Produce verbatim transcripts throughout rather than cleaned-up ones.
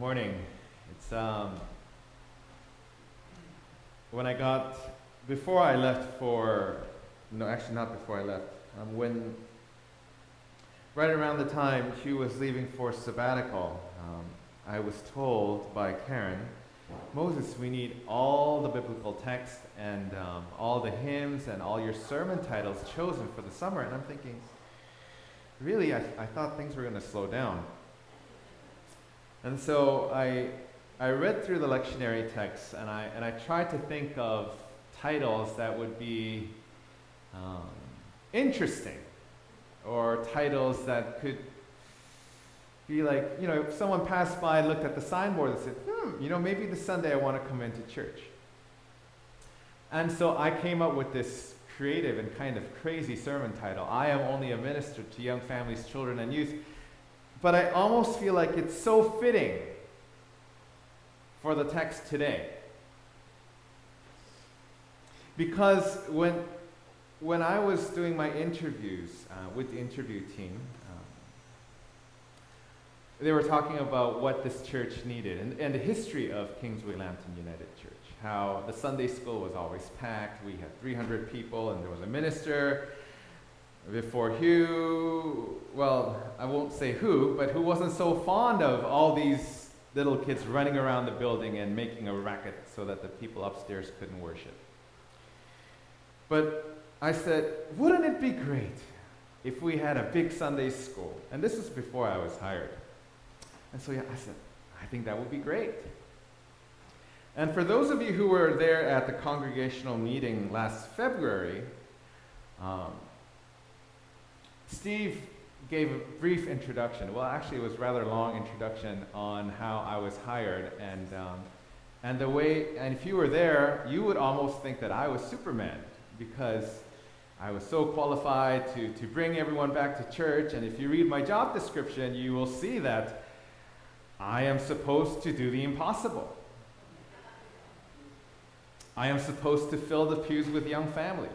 Morning. It's um, when I got before I left for no, actually not before I left. Um, when right around the time Hugh was leaving for sabbatical, um, I was told by Karen, Moses, we need all the biblical text and um, all the hymns and all your sermon titles chosen for the summer. And I'm thinking, really, I, I thought things were going to slow down. And so I, I read through the lectionary texts, and I, and I tried to think of titles that would be um, interesting, or titles that could be like, you know, if someone passed by, looked at the signboard and said, hmm, you know, maybe this Sunday I want to come into church. And so I came up with this creative and kind of crazy sermon title, I Am Only a Minister to Young Families, Children, and Youth. But I almost feel like it's so fitting for the text today. Because when, when I was doing my interviews uh, with the interview team, um, they were talking about what this church needed and, and the history of Kingsway Lambton United Church. How the Sunday school was always packed. We had three hundred people and there was a minister. Before Hugh, well, I won't say who, but who wasn't so fond of all these little kids running around the building and making a racket so that the people upstairs couldn't worship. But I said, wouldn't it be great if we had a big Sunday school? And this was before I was hired. And so yeah, I said, I think that would be great. And for those of you who were there at the congregational meeting last February, um, Steve gave a brief introduction. Well, actually, it was a rather long introduction on how I was hired, and um, and the way. And if you were there, you would almost think that I was Superman because I was so qualified to to bring everyone back to church. And if you read my job description, you will see that I am supposed to do the impossible. I am supposed to fill the pews with young families.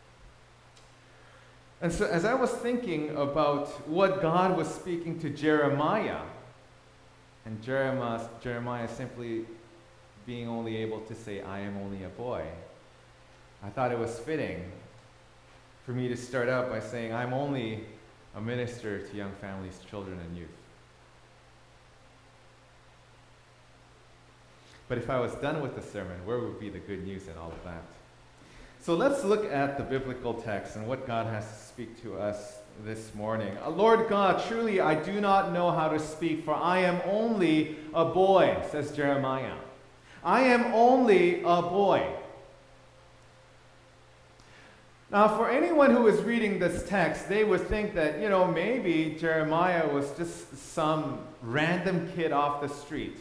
And so as I was thinking about what God was speaking to Jeremiah, and Jeremiah, Jeremiah simply being only able to say, I am only a boy, I thought it was fitting for me to start out by saying, I'm only a minister to young families, children, and youth. But if I was done with the sermon, where would be the good news in all of that? So let's look at the biblical text and what God has to speak to us this morning. Uh, Lord God, truly I do not know how to speak, for I am only a boy, says Jeremiah. I am only a boy. Now, for anyone who is reading this text, they would think that, you know, maybe Jeremiah was just some random kid off the street.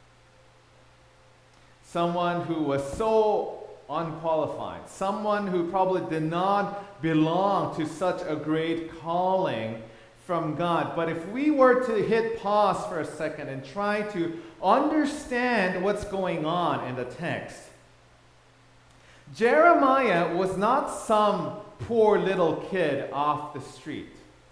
Someone who was so unqualified, someone who probably did not belong to such a great calling from God. But if we were to hit pause for a second and try to understand what's going on in the text, Jeremiah was not some poor little kid off the street.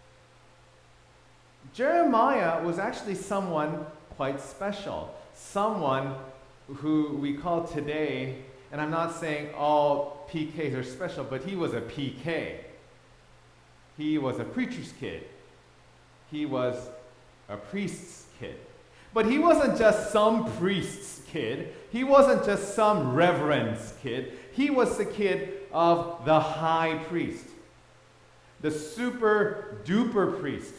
Jeremiah was actually someone quite special, someone who we call today, and I'm not saying all P Ks are special, but he was a P K. He was a preacher's kid. He was a priest's kid. But he wasn't just some priest's kid. He wasn't just some reverend's kid. He was the kid of the high priest, the super duper priest.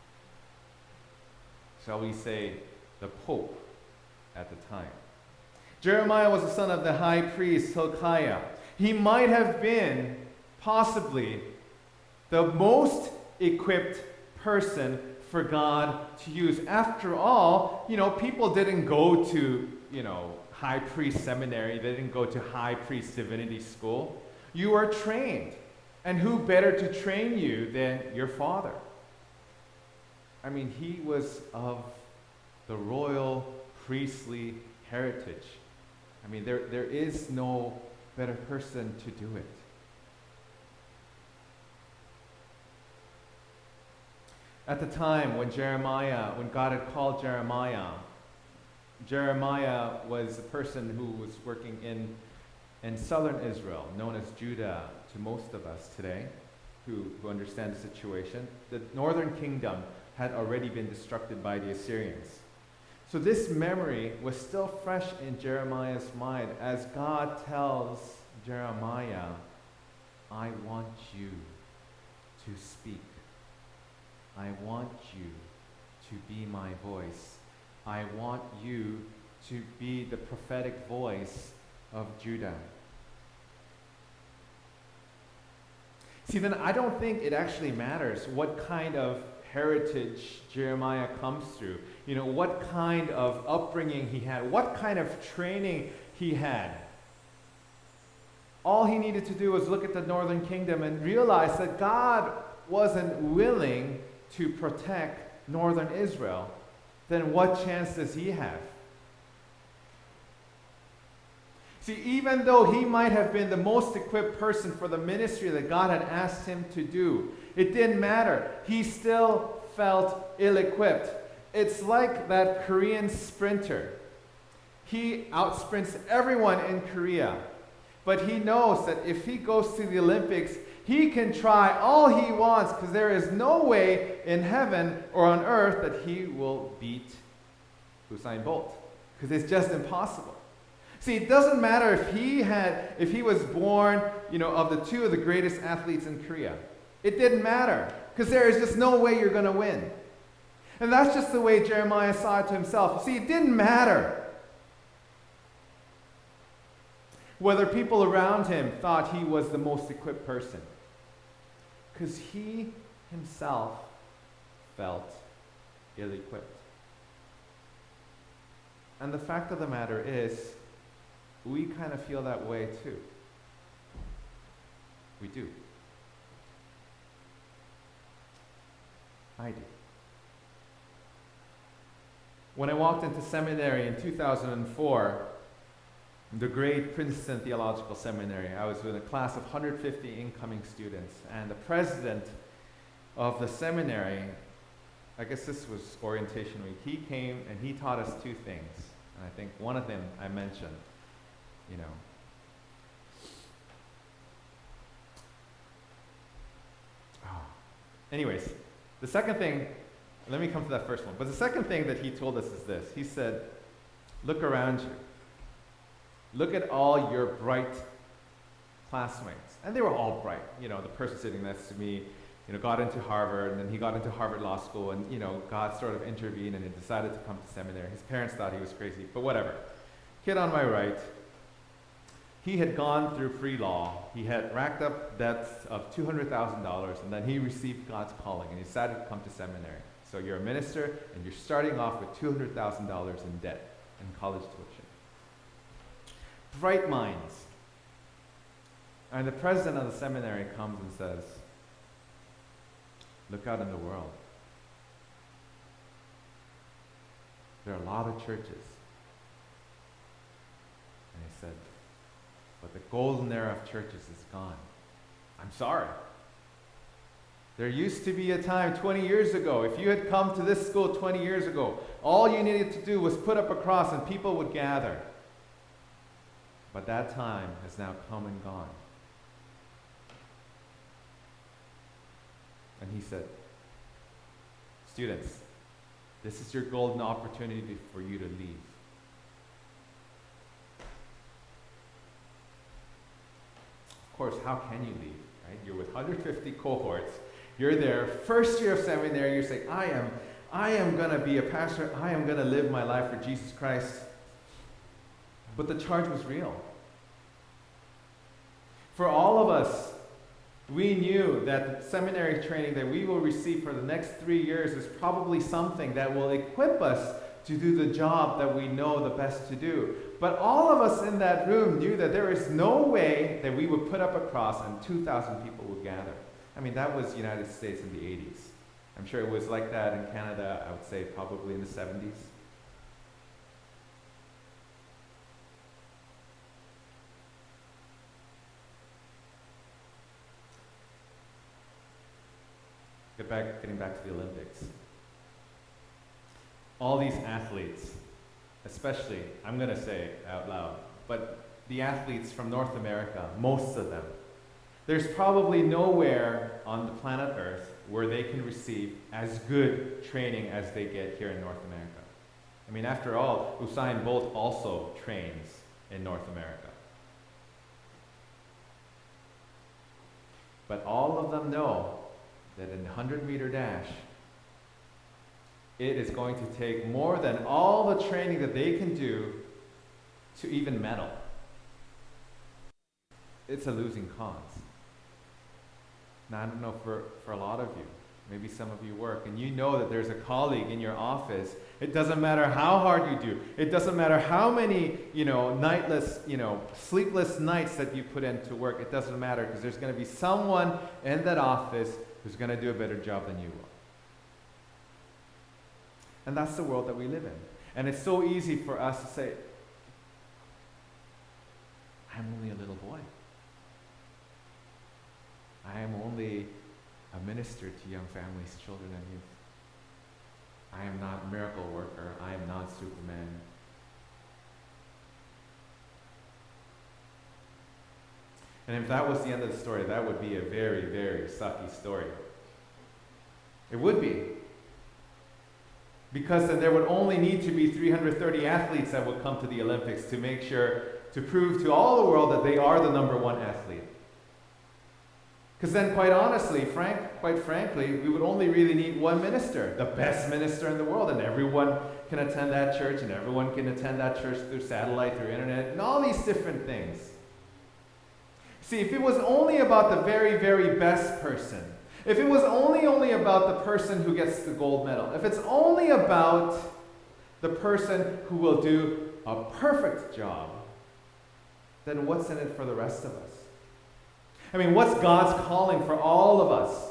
Shall we say, the Pope at the time. Jeremiah was the son of the high priest Hilkiah. He might have been possibly the most equipped person for God to use. After all, you know, people didn't go to, you know, high priest seminary. They didn't go to high priest divinity school. You were trained. And who better to train you than your father? I mean, he was of the royal priestly heritage. I mean, there, there is no better person to do it. At the time when Jeremiah, when God had called Jeremiah, Jeremiah was a person who was working in, in southern Israel, known as Judah to most of us today, who, who understand the situation. The northern kingdom had already been destructed by the Assyrians. So this memory was still fresh in Jeremiah's mind as God tells Jeremiah, I want you to speak. I want you to be my voice. I want you to be the prophetic voice of Judah. See, then I don't think it actually matters what kind of heritage Jeremiah comes through. You know, what kind of upbringing he had, what kind of training he had. All he needed to do was look at the northern kingdom and realize that God wasn't willing to protect northern Israel. Then what chance does he have? See, even though he might have been the most equipped person for the ministry that God had asked him to do, it didn't matter. He still felt ill-equipped. It's like that Korean sprinter. He outsprints everyone in Korea, but he knows that if he goes to the Olympics, he can try all he wants because there is no way in heaven or on earth that he will beat Usain Bolt, because it's just impossible. See, it doesn't matter if he had, if he was born, you know, of the two of the greatest athletes in Korea. It didn't matter, because there is just no way you're going to win. And that's just the way Jeremiah saw it to himself. See, it didn't matter whether people around him thought he was the most equipped person, because he himself felt ill-equipped. And the fact of the matter is, we kind of feel that way too. We do. I do. When I walked into seminary in two thousand four, the great Princeton Theological Seminary, I was with a class of one hundred fifty incoming students, and the president of the seminary, I guess this was orientation week, he came and he taught us two things. And I think one of them I mentioned, you know. Oh. Anyways, the second thing, let me come to that first one. But the second thing that he told us is this. He said, look around you. Look at all your bright classmates. And they were all bright. You know, the person sitting next to me, you know, got into Harvard, and then he got into Harvard Law School, and, you know, God sort of intervened, and he decided to come to seminary. His parents thought he was crazy, but whatever. Kid on my right, he had gone through pre-law. He had racked up debts of two hundred thousand dollars, and then he received God's calling, and he decided to come to seminary. So you're a minister, and you're starting off with two hundred thousand dollars in debt and college tuition. Bright minds. And the president of the seminary comes and says, look out in the world. There are a lot of churches. And he said, but the golden era of churches is gone. I'm sorry. There used to be a time twenty years ago, if you had come to this school twenty years ago, all you needed to do was put up a cross and people would gather. But that time has now come and gone. And he said, students, this is your golden opportunity for you to leave. Of course, how can you leave, right? You're with one hundred fifty cohorts. You're there, first year of seminary, you're saying, I am, I am going to be a pastor. I am going to live my life for Jesus Christ. But the charge was real. For all of us, we knew that the seminary training that we will receive for the next three years is probably something that will equip us to do the job that we know the best to do. But all of us in that room knew that there is no way that we would put up a cross and two thousand people would gather. I mean, that was the United States in the eighties. I'm sure it was like that in Canada, I would say probably in the seventies. Get back, getting back to the Olympics. All these athletes, especially, I'm going to say it out loud, but the athletes from North America, most of them, there's probably nowhere on the planet Earth where they can receive as good training as they get here in North America. I mean, after all, Usain Bolt also trains in North America. But all of them know that in the one hundred meter dash, it is going to take more than all the training that they can do to even medal. It's a losing cause. Now, I don't know for, for a lot of you, maybe some of you work, and you know that there's a colleague in your office. It doesn't matter how hard you do. It doesn't matter how many, you know, nightless, you know, sleepless nights that you put into work. It doesn't matter, because there's going to be someone in that office who's going to do a better job than you will. And that's the world that we live in. And it's so easy for us to say, I'm only a little boy. I am only a minister to young families, children, and youth. I am not a miracle worker. I am not Superman. And if that was the end of the story, that would be a very, very sucky story. It would be. Because then there would only need to be three hundred thirty athletes that would come to the Olympics to make sure, to prove to all the world that they are the number one athlete. Because then, quite honestly, frank, quite frankly, we would only really need one minister, the best minister in the world, and everyone can attend that church, and everyone can attend that church through satellite, through internet, and all these different things. See, if it was only about the very, very best person, if it was only, only about the person who gets the gold medal, if it's only about the person who will do a perfect job, then what's in it for the rest of us? I mean, what's God's calling for all of us?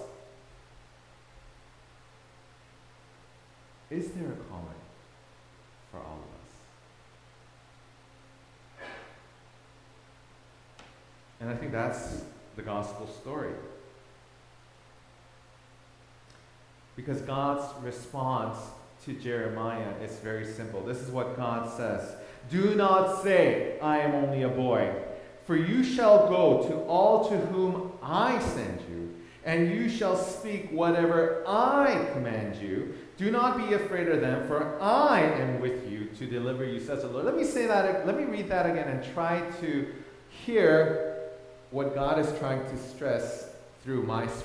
Is there a calling for all of us? And I think that's the gospel story. Because God's response to Jeremiah is very simple. This is what God says. Do not say, I am only a boy. For you shall go to all to whom I send you, and you shall speak whatever I command you. Do not be afraid of them, for I am with you to deliver you, says the Lord. Let me say that, let me read that again and try to hear what God is trying to stress through my speech.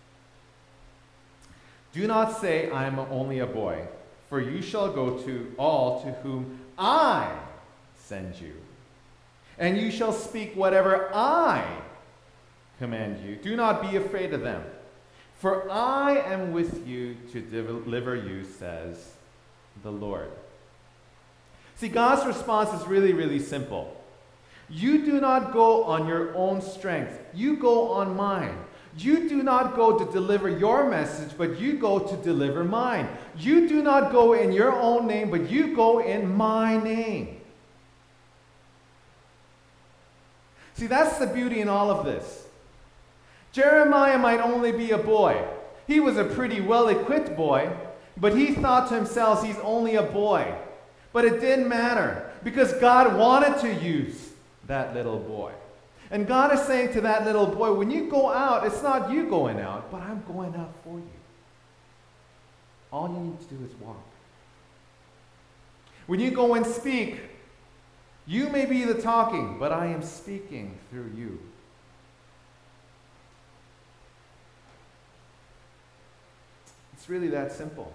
Do not say, I am only a boy, for you shall go to all to whom I send you. And you shall speak whatever I command you. Do not be afraid of them, for I am with you to deliver you, says the Lord. See, God's response is really, really simple. You do not go on your own strength. You go on mine. You do not go to deliver your message, but you go to deliver mine. You do not go in your own name, but you go in my name. See, that's the beauty in all of this. Jeremiah might only be a boy. He was a pretty well-equipped boy, but he thought to himself he's only a boy. But it didn't matter, because God wanted to use that little boy. And God is saying to that little boy, when you go out, it's not you going out, but I'm going out for you. All you need to do is walk. When you go and speak, you may be the talking, but I am speaking through you. It's really that simple.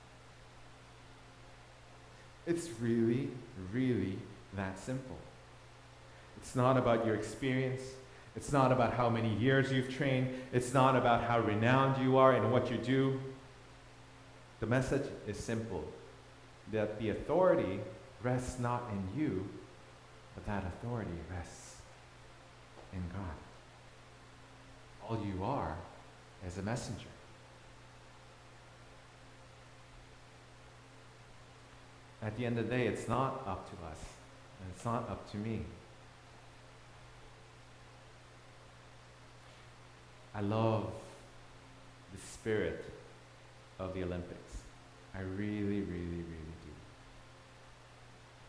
It's really, really that simple. It's not about your experience. It's not about how many years you've trained. It's not about how renowned you are in what you do. The message is simple, that the authority rests not in you, but that authority rests in God. All you are is a messenger. At the end of the day, it's not up to us, and it's not up to me. I love the spirit of the Olympics. I really, really, really do.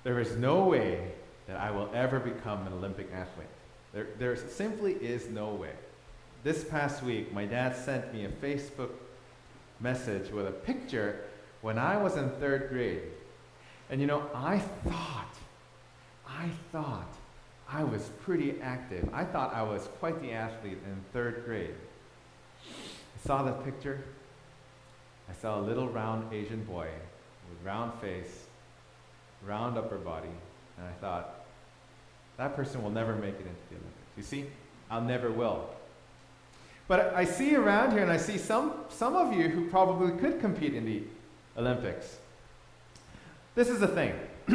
there is no way that I will ever become an Olympic athlete. There, there simply is no way. This past week, my dad sent me a Facebook message with a picture when I was in third grade. And you know, I thought, I thought I was pretty active. I thought I was quite the athlete in third grade. I saw the picture. I saw a little round Asian boy with round face, round upper body, and I thought, that person will never make it into the Olympics. You see, I'll never will. But I see around here, and I see some, some of you who probably could compete in the Olympics. This is the thing.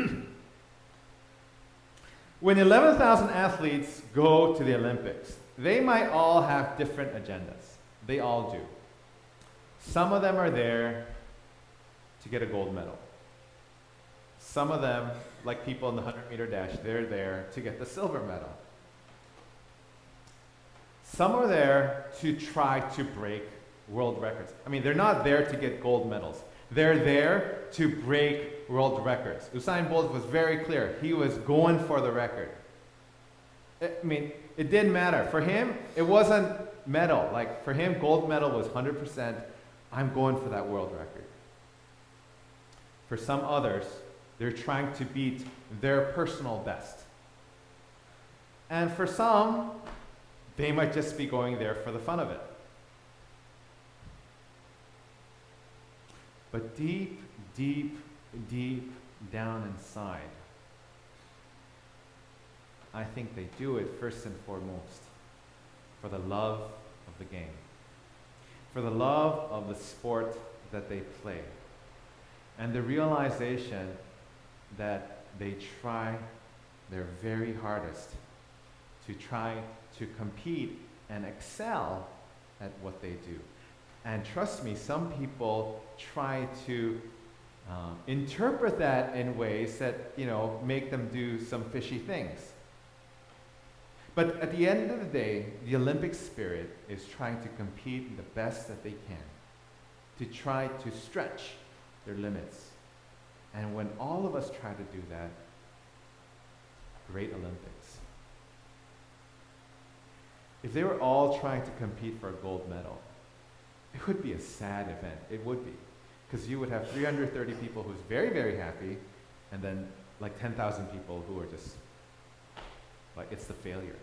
When eleven thousand athletes go to the Olympics, they might all have different agendas. They all do. Some of them are there to get a gold medal. Some of them, like people in the one hundred meter dash, they're there to get the silver medal. Some are there to try to break world records. I mean, they're not there to get gold medals. They're there to break world records. Usain Bolt was very clear. He was going for the record. I mean, it didn't matter. For him, it wasn't medal. Like, for him, gold medal was one hundred percent. I'm going for that world record. For some others, they're trying to beat their personal best. And for some, they might just be going there for the fun of it. But deep, deep, deep down inside, I think they do it first and foremost for the love of the game, for the love of the sport that they play, and the realization that they try their very hardest to try to compete and excel at what they do. And trust me, some people try to um, interpret that in ways that, you know, make them do some fishy things. But at the end of the day, the Olympic spirit is trying to compete the best that they can, to try to stretch their limits. And when all of us try to do that, great Olympics. If they were all trying to compete for a gold medal, it would be a sad event. It would be. Because you would have three hundred thirty people who's very, very happy, and then like ten thousand people who are just, like, it's the failure.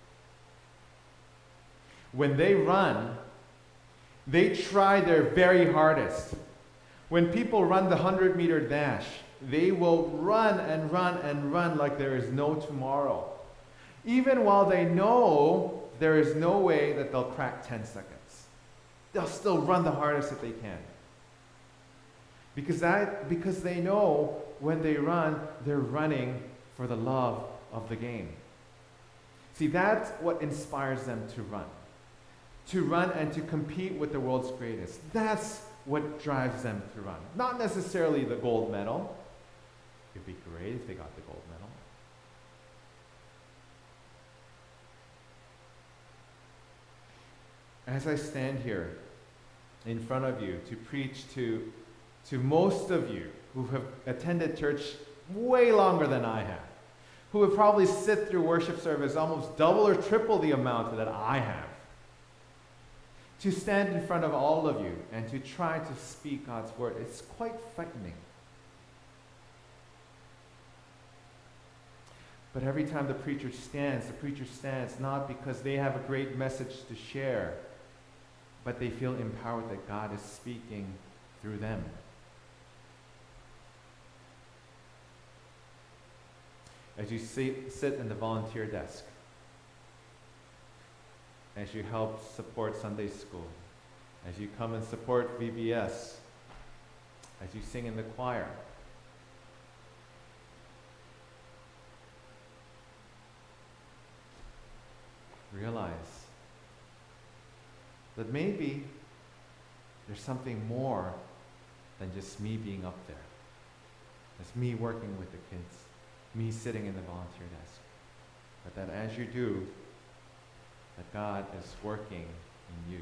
When they run, they try their very hardest. When people run the one hundred meter dash, they will run and run and run like there is no tomorrow. Even while they know there is no way that they'll crack ten seconds. They'll still run the hardest that they can. Because, that, because they know when they run, they're running for the love of the game. See, that's what inspires them to run. To run and to compete with the world's greatest. That's what drives them to run. Not necessarily the gold medal. It'd be great if they got the gold medal. As I stand here in front of you to preach to, to most of you who have attended church way longer than I have, who would probably sit through worship service almost double or triple the amount that I have, to stand in front of all of you and to try to speak God's word, it's quite frightening. But every time the preacher stands, the preacher stands not because they have a great message to share, but they feel empowered that God is speaking through them. As you sit, sit in the volunteer desk, as you help support Sunday school, as you come and support V B S, as you sing in the choir, realize that maybe there's something more than just me being up there. It's me working with the kids, me sitting in the volunteer desk. But that as you do, that God is working in you.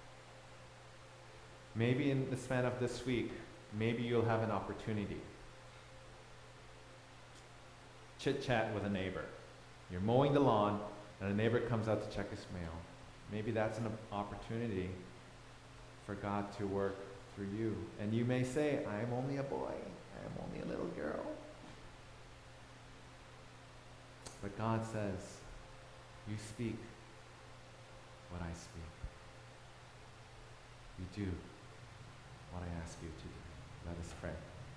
Maybe in the span of this week, maybe you'll have an opportunity chit-chat with a neighbor. You're mowing the lawn, and a neighbor comes out to check his mail. Maybe that's an opportunity for God to work through you. And you may say, I am only a boy. I am only a little girl. But God says, you speak what I speak. You do what I ask you to do. Let us pray.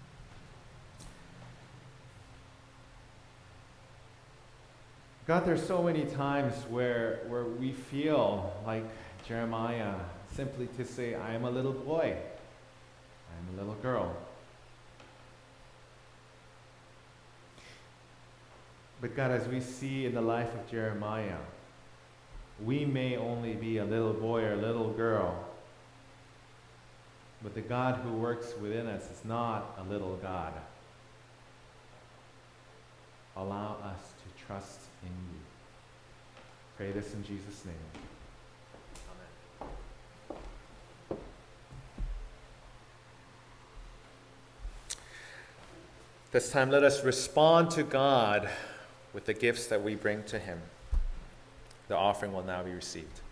God, there's so many times where, where we feel like Jeremiah, simply to say, I am a little boy. I am a little girl. But God, as we see in the life of Jeremiah, we may only be a little boy or a little girl, but the God who works within us is not a little God. Allow us to trust in you. Pray this in Jesus' name. Amen. This time, let us respond to God with the gifts that we bring to him. The offering will now be received.